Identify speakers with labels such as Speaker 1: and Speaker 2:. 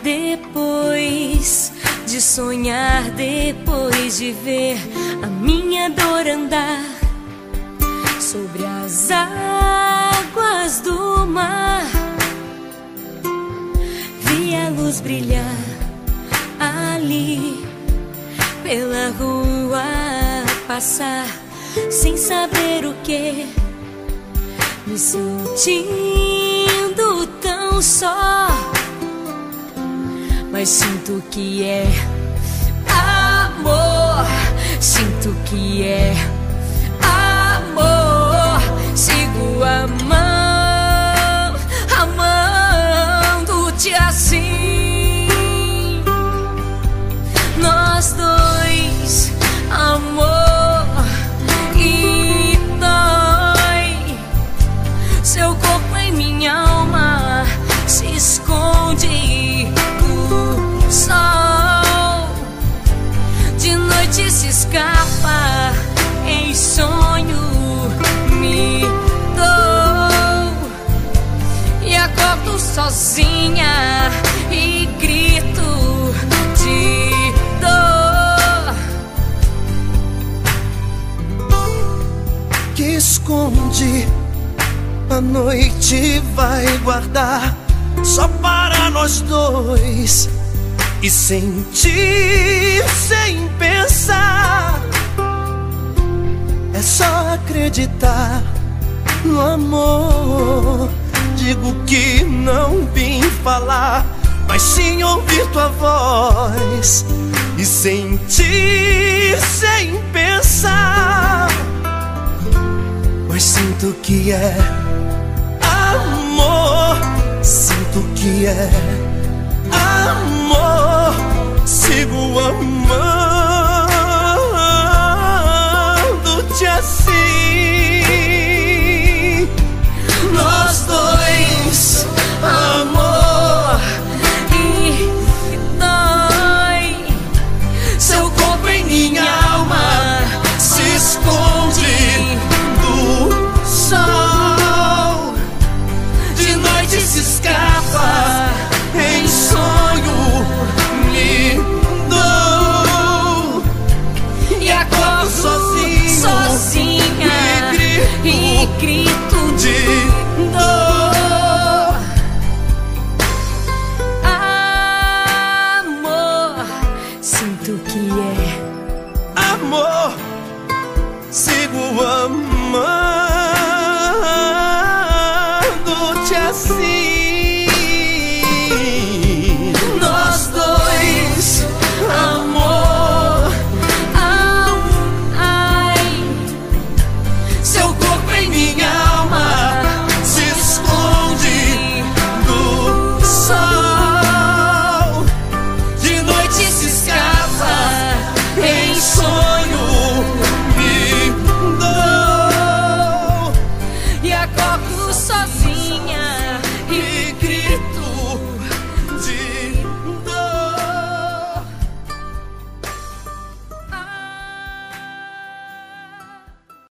Speaker 1: depois de sonhar, depois de ver a minha dor andar sobre as águas do mar. Vi a luz brilhar ali pela rua, passar sem saber o que, me sentindo tão só. Mas sinto que é amor, sinto que é amor. Sigo amando-te assim. Nós dois, amor, e dói. Seu corpo em minha alma se esconde do sol. De noite se escapa, em sonho me dou. E acordo sozinha e grito de dor.
Speaker 2: Que esconde, a noite vai guardar só para nós dois e sentir sem pensar. É só acreditar no amor. Digo que não vim falar, mas sim ouvir tua voz e sentir sem pensar. Mas sinto que é amor, sinto que é amor. Sigo amando-te assim. Nós dois, amor,
Speaker 1: E dói.
Speaker 2: seu corpo em minha alma se esconde do sol. De noite se escapa, em sonho me dou. E acordo sozinha
Speaker 1: e grito
Speaker 2: de
Speaker 1: dor. Amor, sinto que é
Speaker 2: amor. Sigo amando-te assim.